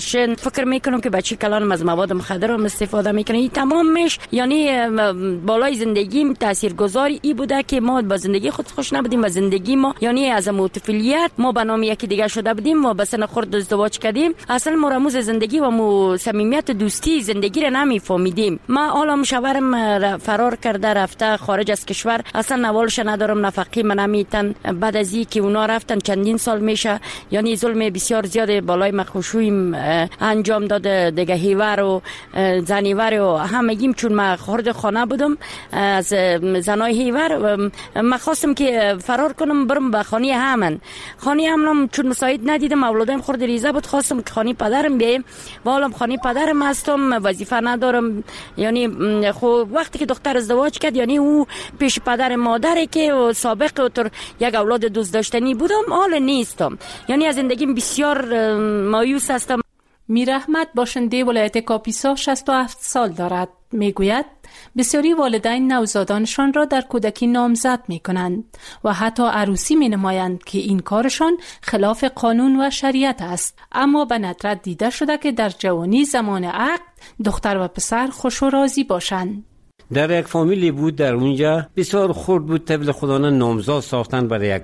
فکر میکنم که بچه کلان از مواد مخدر هم استفاده میکنه. این تمامش یعنی بالای زندگیم تاثیرگذاری ای بوده که ما با زندگی خود خوش نبودیم و زندگی ما یعنی از طفولیت ما به نام یکی دیگه شده بودیم و به سن خرد ازدواج کردیم. اصلا مرموز زندگی و صمیمیت دوستی زندگی را نمیفهمیدیم. ما حالا شوهرم فرار کرده رفته خارج از کشور، اصلا نوالش ندارم، نفقی من نمیتن. بعد از اینکه اونا رفتن چندین سال میشه، یعنی ظلم بسیار زیاد بالای مخوشویم انجام داده دیگه. هیور و زنیور و همگیم، چون من خارج خانه بودم از زنای هیور، من خواستم که فرار کنم برم به خانه همن. خانه همم چون مساعد ندیدم، اولادم خورد ریزه بود، خواستم که خانه پدرم بیایم. حالا خانه پدرم هستم، وظیفه ندارم. یعنی خب وقتی که دختر ازدواج کرد، یعنی او پیش پدر مادری که سابق تر یک اولاد دوست داشتنی بودم، حال نیستم. یعنی از زندگیم بسیار مایوس هستم. میر احمد باشنده ولایت کاپیسا 67 سال دارد. میگوید بسیاری والدین نوزادانشان را در کودکی نامزد می کنند و حتی عروسی می نمایند که این کارشان خلاف قانون و شریعت است. اما به ندرت دیده شده که در جوانی زمان عقد دختر و پسر خوش و راضی باشند. در یک فامیلی بود در اونجا بسیار خرد بود طفل خودانه نامزاد ساختن برای یک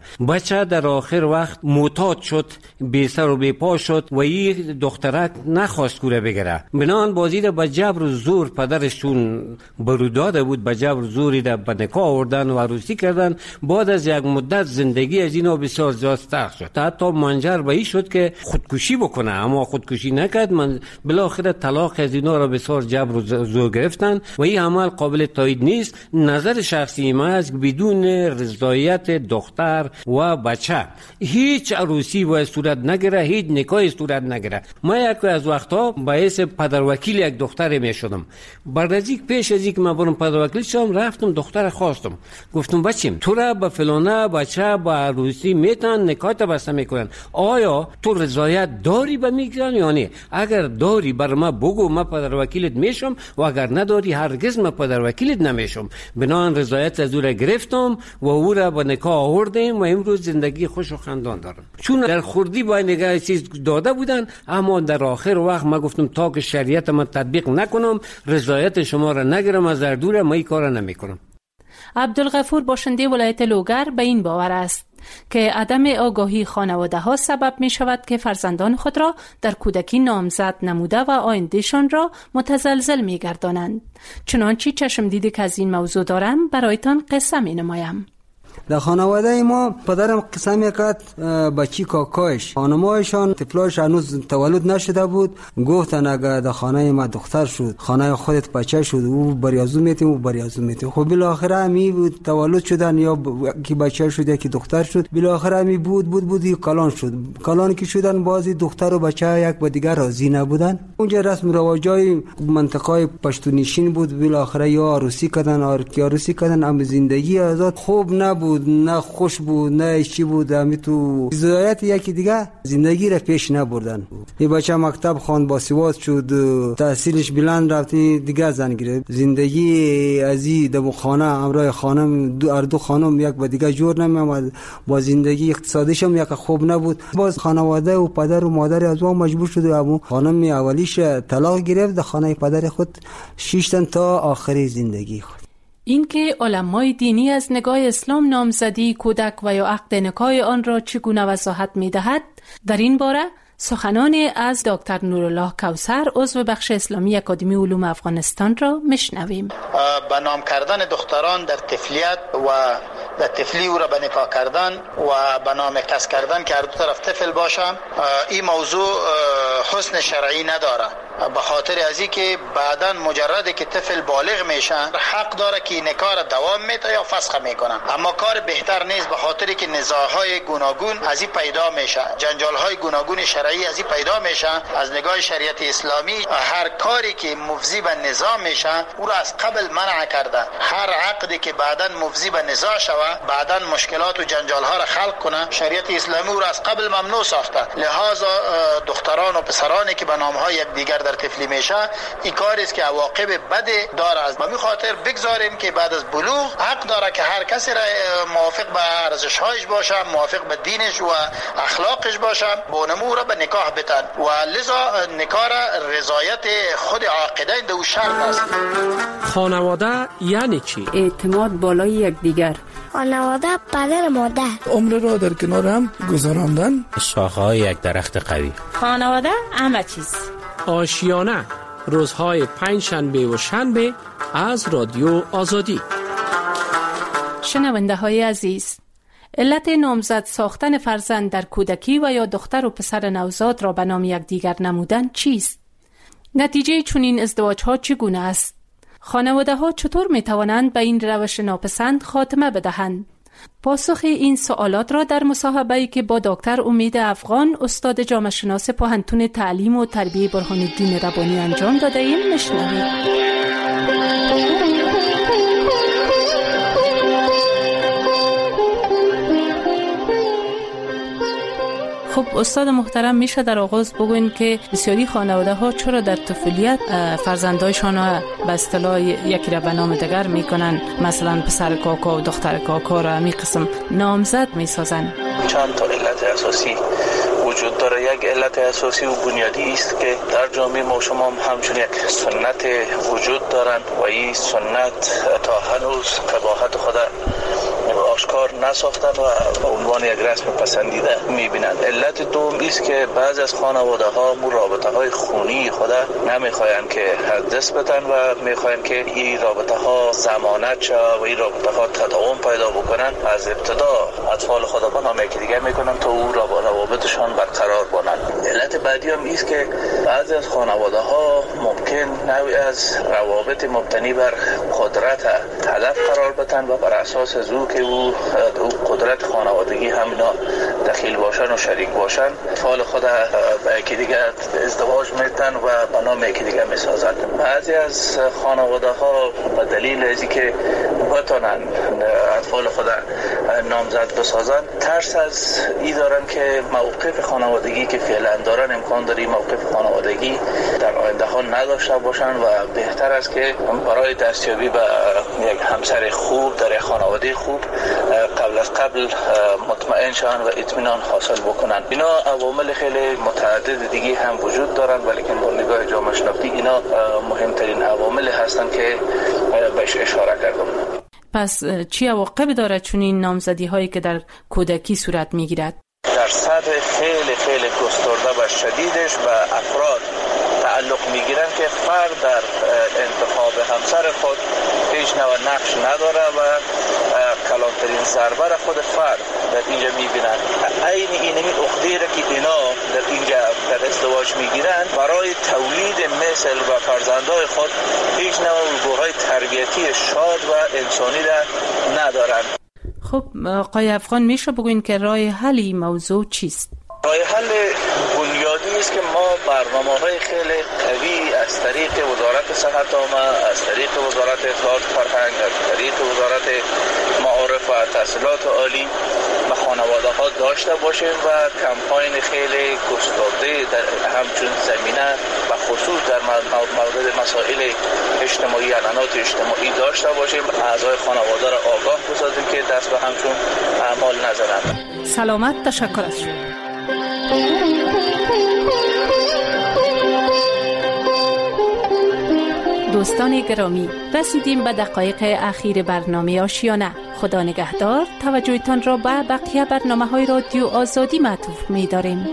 بچه در آخر وقت معتاد شد، بی سر و بی پا شد و این دخترک نخواست کوره بگیره. بنان بازی را به جبر و زور پدرشون برو داده بود، به جبر و زوری را به نکاح آوردن و عروسی کردن. بعد از یک مدت زندگی از اینا بسیار زیاد تلخ شد، حتی منجر به این شد که خودکشی بکنه، اما خودکشی نکرد. من بالاخره طلاق از اینا را بسیار جبر و زور گرفتن و این عمل قابل تایید نیست. نظر شخصی ما است بدون رضایت دختر و بچه هیچ عروسی باید صورت نگیره، هیچ نکاحی صورت نگیره. ما یک از وقتا باعث پدروکیل یک دختر می شدم. بردازی پیش از اینکه من برم پدروکیل شدم، رفتم دختر خواستم، گفتم بچیم تو را به فلانه بچه با عروسی میتن نکاح بسته میکنن، آیا تو رضایت داری به میگن یا نه؟ اگر داری بر ما بگو، ما پدروکیلت میشم، و اگر نداری هرگز ما پدروکیلت نمیشم. بنابراین رضایت از او را گرفتم و او را به نکاح آوردیم و امروز زندگی خوش و خندان دارم. چون در خردی با نگاه چیز داده بودن، اما در آخر وقت ما گفتم تا که شریعت من تطبیق نکنم، رضایت شما را نگیرم، از دوره ما این کار نمیکنم. عبدالغفور باشنده ولایت لوگر به این باور است که عدم آگاهی خانواده ها سبب می شود که فرزندان خود را در کودکی نامزد نموده و آیندهشان را متزلزل می گردانند. چنانچه چشم دیدی که از این موضوع دارم برایتان قصه می نمایم. در خانواده ما پدرم قسم میکرد بچی کاکایش خانمایشان طفلاش هنوز تولد نشده بود، گفتن اگر در خانه ما دختر شد خانه خودت بچه شد او بریازو میتیم و بریازو میتیم. خب بالاخره همی بود تولد شدن یا کی بچه شد یا کی دختر شد، بالاخره همی بود کلان شد. کلان که شدن بازی دختر و بچه یک با دیگر راضی نبودن. اونجا رسم رواجای منطقه پشتونیشین بود، بالاخره یا عروسی کردن اما زندگی آزاد خوب نبود، نه خوش بود، نه چی بود. همی تو رضایت یکی دیگه زندگی را پیش نبردن. این بچه مکتب خواند، باسواد شد، تحصیلش بلند رفت، دیگه زن گرفت. زندگی ازی دم خانه امرای خانم دو خانم یک با دیگه جور نمیامد، با زندگی اقتصادیش هم یک خوب نبود. باز خانواده و پدر و مادر از اون مجبور شد و خانم اولیش طلاق گرفت، در خانه پدر خود 6 تا تا آخری زندگی خود. اینکه علمای دینی از نگاه اسلام نامزدی کودک و یا عقد نکاح آن را چگونه وضاحت می‌دهد، در این باره سخنان از دکتر نورالله کوثر عضو بخش اسلامی اکادمی علوم افغانستان را میشنویم. به نام کردن دختران در طفلیت و در طفلی او را به نکاح کردن و به نام کس کردن که هر دو طرف طفل باشه، این موضوع حسن شرعی نداره. به خاطر ازی که بعداً مجرد که طفل بالغ میشه حق داره که نکاح را دوام میده یا فسخ میکنن، اما کار بهتر نیست، به خاطر که نزاعهای گوناگون از این پیدا میشه، جنجالهای گوناگون شرعی از این پیدا میشه. از نگاه شریعت اسلامی هر کاری که مفضی به نزاع میشه او را از قبل منع کرده. هر عقدی که بعداً مفضی به نزاع شوه، بعداً مشکلات و جنجالها را خلق کنه، شریعت اسلامی او را از قبل ممنوع ساخته. لہذا دختران و پسرانی که به نامهای یکدیگر در طفلی میشه، این کاری است که عواقب بد داره. از به خاطر بگذاریم که بعد از بلوغ حق داره که هر کسی را موافق به ارزش‌هایش باشه، موافق به دینش و اخلاقش باشه، بونمو را به نکاح بتن و لذا نکاح را رضایت خود عاقدین دو شرط است. خانواده یعنی چی؟ اعتماد بالای یکدیگر. خانواده پدر مادر. عمر را در کنار هم گذراندن. شاخه‌های یک درخت قوی. خانواده همه چیز. آشیانه روزهای پنجشنبه و شنبه از رادیو آزادی. شنونده های عزیز، علت نامزد ساختن فرزند در کودکی و یا دختر و پسر نوزاد را به نام یکدیگر نمودن چیست؟ نتیجه چنین ازدواج ها چگونه است؟ خانواده ها چطور می توانند به این روش ناپسند خاتمه بدهند؟ پاسخ این سوالات را در مصاحبه‌ای که با دکتر امید افغان استاد جامعه شناس پوهنتون تعلیم و تربیه برهان‌الدین ربانی انجام داده ایم میشنوید. خب استاد محترم، میشه در آغاز بگوین که بسیاری خانواده ها چرا در طفولیت فرزندایشان را به اصطلاح یکی را به نام دیگر میکنن، مثلا پسر کاکا و دختر کاکا را می قسم نامزد میسازن؟ چند تا علت اساسی وجود داره. یک علت اساسی و بنیادی است که در جامعه ما شما همچون یک سنت وجود دارند و این سنت تا هنوز قباحت خود آشکار نساختن و به عنوان یک رسم پسندیده میبینند. علت دوم است که بعضی از خانواده ها مو رابطه های خونی خود نمیخواین که از دست بدن و میخواین که این رابطه ها ضمانت شه و این رابطه ها تداوم پیدا بکنن. از ابتدا اطفال خود با نام یکی دیگه میکنن تا او روابطشان برقرار بمانند. علت بعدی هم است که بعضی از خانواده ها ممکن نوعی از روابط مبتنی بر قدرت هدف قرار بدن و بر اساس زو که او قدرت خانوادگی هم اینا دخیل باشن و شریک باشن، اطفال خود به یکی دیگه ازدواج میتن و به نام یکی دیگه میسازن. بعضی از خانواده ها به دلیل ازی که بتونن اطفال خود نامزد بسازن، ترس از این دارن که موقف خانوادگی که فعلا دارن امکان داری موقف خانوادگی در آینده ها نداشته باشن و بهتر است که برای دستیابی به یک همسر خوب در یک خانواده خوب قبل مطمئن شوند و اطمینان حاصل بکنن. اینا عوامل خیلی متعدد دیگه هم وجود دارن، ولی که با نگاه جامعه شناختی اینا مهمترین عوامل هستن که بهش اشاره کردم. پس چی عواقب داره چون این نامزدی هایی که در کودکی صورت میگیرد؟ در سطح خیلی گسترده و شدیدش به افراد تعلق میگیرن که فرد در انتخاب همسر خود هیچ نوع نقش نداره و کلانترین ضربه را خود فرد در اینجا میبینن. عین اینمی عقده را که اینا در اینجا در ازدواج میگیرن برای تولید مثل و فرزندای خود هیچ نوع الگوهای تربیتی شاد و انسانی را ندارن. خب آقای افغان، میشه بگوین که راه حل این موضوع چیست؟ راه حل بنیادی است که ما برنامه‌های خیلی قوی از طریق وزارت صحت عامه، از طریق وزارت اطلاعات فرهنگ، از طریق وزارت معارف و تحصیلات عالی به خانواده ها داشته باشیم و کمپاین خیلی گسترده در همچون زمینه و خصوص در مورد مسائل اجتماعی، اعلانات اجتماعی داشته باشیم. اعضای خانواده را آگاه بسازیم که دست به همچون اعمال نزنند. سلامت، تشکر از شما. دوستان گرامی، رسیدیم به دقایق اخیر برنامه آشیانه. خدا نگهدار. توجهتان را به بقیه برنامه‌های رادیو آزادی معطوف می‌داریم.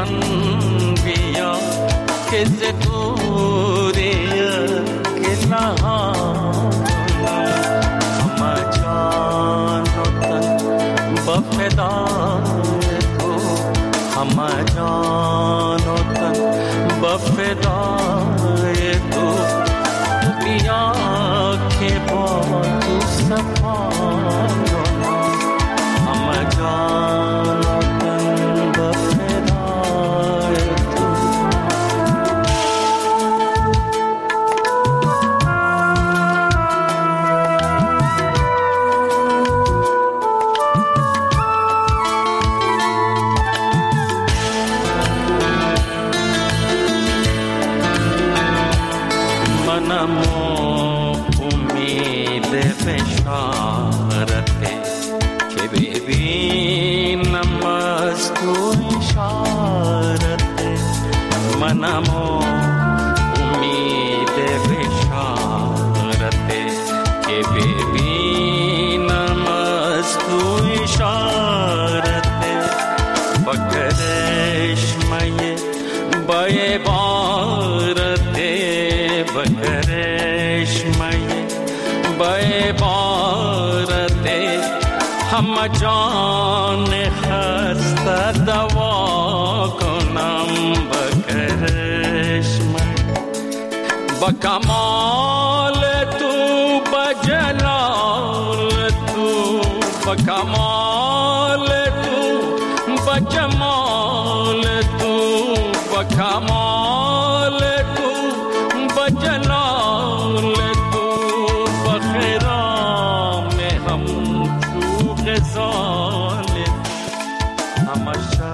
من بیا که ز دوری که نهانم همه جان و تن با فدای تو همه جان و تن با فدای تو بیا که با تو صفا کنم همه جان و تن با فدای تو منم امید بشارته که ببینم از تو اشارته منم امید بشارته که ببینم از تو اشارته با کرشمه با عبارته با کرشمه با عبارته همه جان خسته دوا کنم با کرشمه با کمال تو با جلال تو با کمال تو با جمال تو با کمال